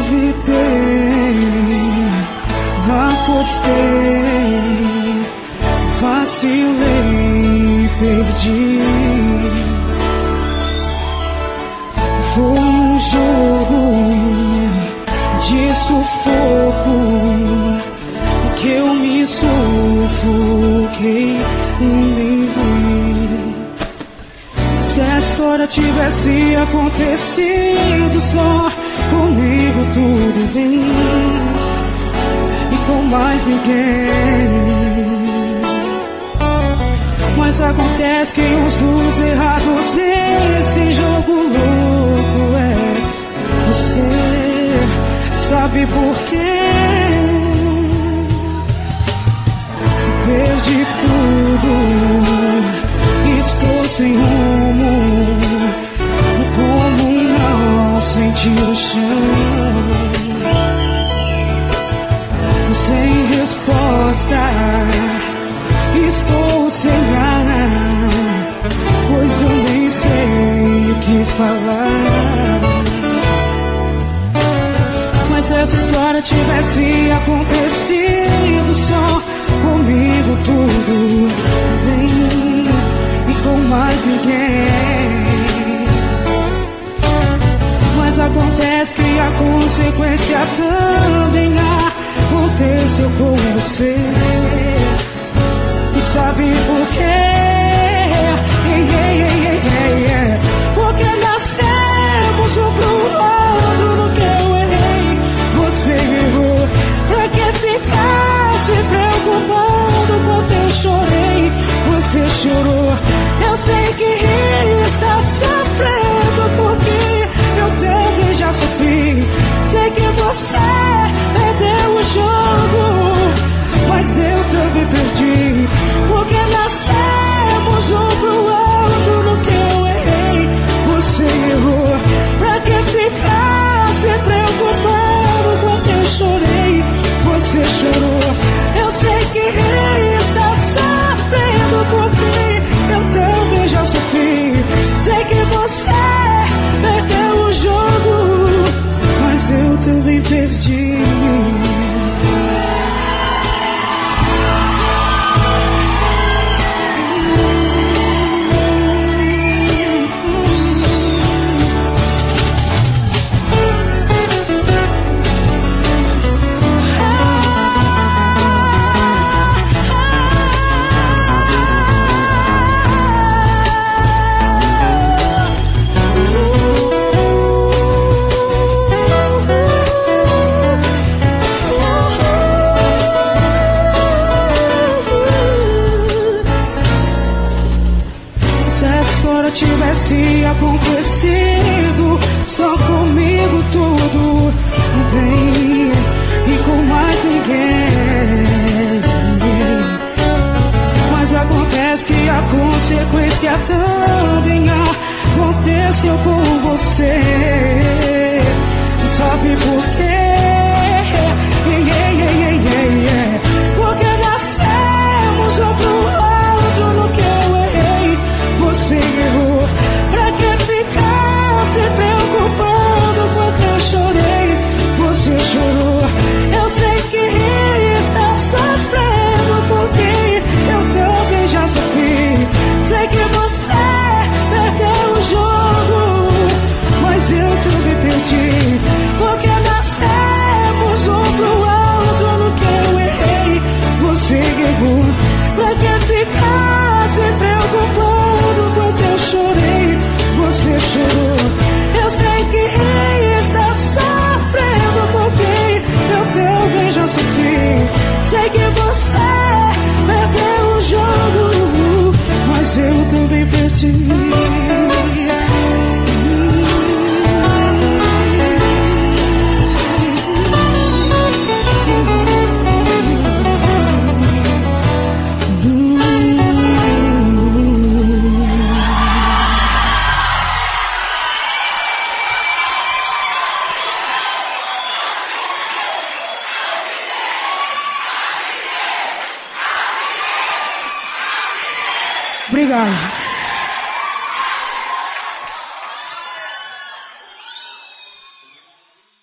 duvidei, apostei, vacilei, perdi. Foi um jogo de sufoco que eu me sufoquei e nem vi. Se a história tivesse acontecido só comigo, tudo bem, e com mais ninguém. Mas acontece que os dos errados nesse jogo louco é você. Sabe por quê? Perdi tudo, estou sem rumo, como não sentir o chão, sem resposta, estou sem ar, pois eu nem sei o que falar. Mas se essa história tivesse acontecido só comigo, tudo bem, e com mais ninguém. Mas acontece que a consequência também aconteceu com você. E sabe por quê? Porque nascemos um pro outro. No que eu errei, você errou. Pra que ficar se preocupando quanto eu chorei? Você chorou. Eu sei que está sofrendo, porque eu também já sofri. Sei que você perdeu o jogo, mas eu também perdi. Porque nascemos um pro outro. No que eu errei, você errou. Pra que ficar se preocupando quanto eu chorei? Você chorou. Eu sei que está sofrendo, porque eu também já sofri. Sei que você perdeu o jogo, mas eu também perdi. Tivesse acontecido só comigo, tudo bem, e com mais ninguém. Mas acontece que a consequência também aconteceu com você. Sabe por quê? Porque nascemos um pro outro. No que eu errei, você errou. Pra que ficar se preocupando quanto eu chorei? Você chorou. Eu sei que está sofrendo, porque eu também já sofri. Sei que você perdeu o jogo, mas eu também perdi. Porque nascemos um pro outro. No que eu errei, você errou. Pra que ficar se preocupando quanto eu chorei? Você chorou. Eu sei que está sofrendo, porque eu também já sofri. Sei que você perdeu o jogo, mas eu também perdi. Obrigado.